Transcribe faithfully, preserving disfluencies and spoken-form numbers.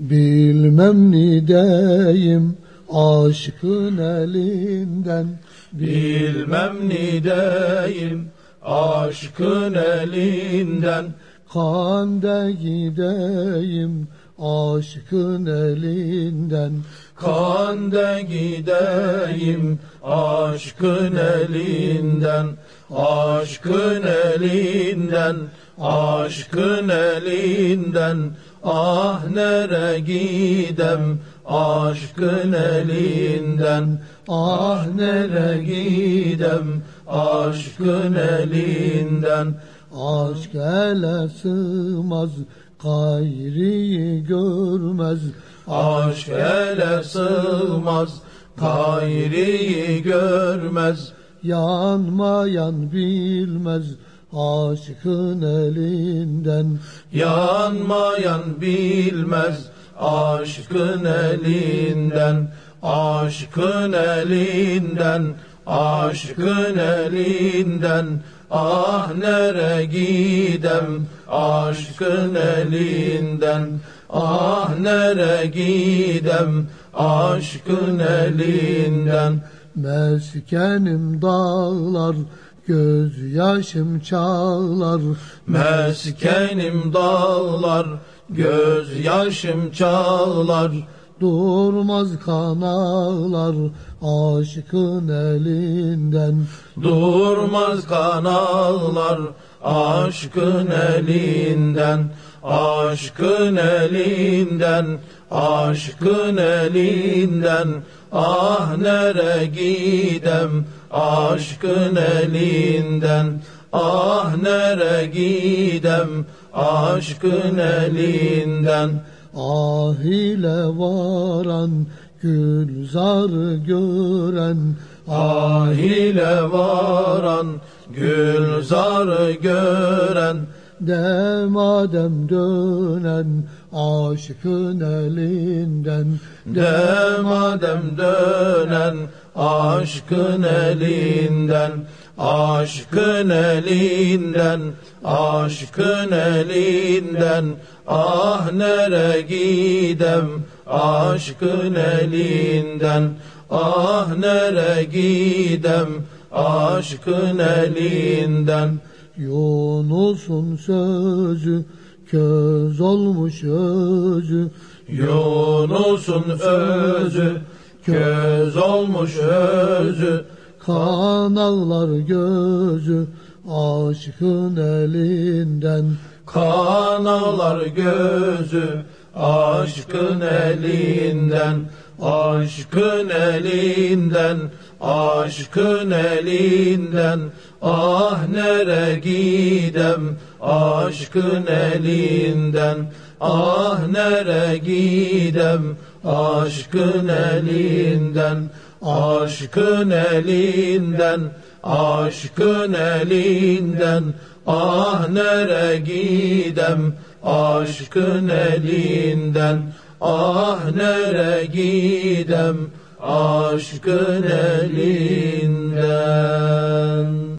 Bilmem nideyim aşkın elinden, Bilmem nideyim aşkın elinden, Kanda gideyim aşkın elinden. Kanda gideyim aşkın elinden, aşkın elinden, aşkın elinden. Ah nere gidem aşkın elinden, ah nere gidem aşkın elinden. Aşk ele sığmaz, gayriyi görmez. Aşk ele sığmaz, gayriyi görmez. Yanmayan bilmez aşkın elinden. Yanmayan bilmez aşkın elinden, aşkın elinden, aşkın elinden. Ah nere gidem aşkın elinden, ah nere gidem aşkın elinden. Meskenim dağlar, gözyaşım çağlar. Meskenim dağlar, gözyaşım çağlar. Durmaz kan ağlar aşkın elinden. Durmaz kan ağlar aşkın elinden, aşkın elinden, aşkın elinden. Ah nere gidem aşkın elinden, ah nere gidem aşkın elinden. Ah ile varan gülzarı gören, Ah ile varan gülzarı gören. demadem dönen aşkın elinden. Demadem dönen aşkın elinden, aşkın elinden, aşkın elinden. Ah nere gidem aşkın elinden, ah nere gidem aşkın elinden. Yunus'un sözü köz olmuş özü. Yunus'un özü köz olmuş özü. Kan ağlar gözü aşkın elinden. Kan ağlar gözü aşkın elinden, aşkın elinden, aşkın elinden. Ah nere gidem aşkın elinden, ah nere gidem aşkın elinden, aşkın elinden, aşkın elinden. Ah nere gidem aşkın elinden, ah nere gidem aşkın elinden.